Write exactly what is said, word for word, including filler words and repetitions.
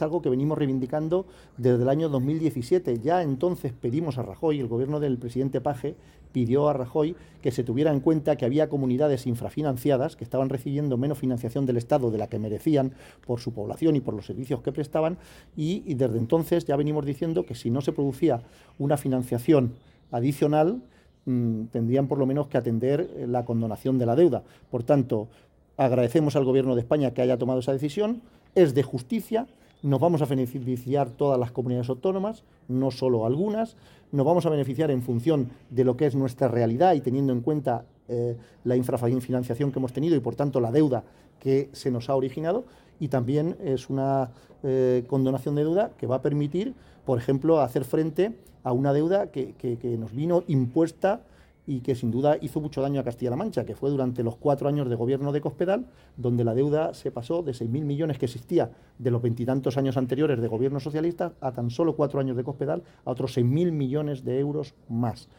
algo que venimos reivindicando desde el año dos mil diecisiete. Ya entonces pedimos a Rajoy, el gobierno del presidente Page pidió a Rajoy que se tuviera en cuenta que había comunidades infrafinanciadas que estaban recibiendo menos financiación del Estado de la que merecían por su población y por los servicios que prestaban, y, y desde entonces ya venimos diciendo que si no se producía una financiación adicional, mmm, tendrían por lo menos que atender la condonación de la deuda. Por tanto, agradecemos al Gobierno de España que haya tomado esa decisión, es de justicia. Nos vamos a beneficiar todas las comunidades autónomas, no solo algunas. Nos vamos a beneficiar en función de lo que es nuestra realidad y teniendo en cuenta eh, la infrafinanciación que hemos tenido y, por tanto, la deuda que se nos ha originado. Y también es una eh, condonación de deuda que va a permitir, por ejemplo, hacer frente a una deuda que, que, que nos vino impuesta y que sin duda hizo mucho daño a Castilla-La Mancha, que fue durante los cuatro años de gobierno de Cospedal, donde la deuda se pasó de seis mil millones que existía de los veintitantos años anteriores de gobierno socialista a tan solo cuatro años de Cospedal, a otros seis mil millones de euros más.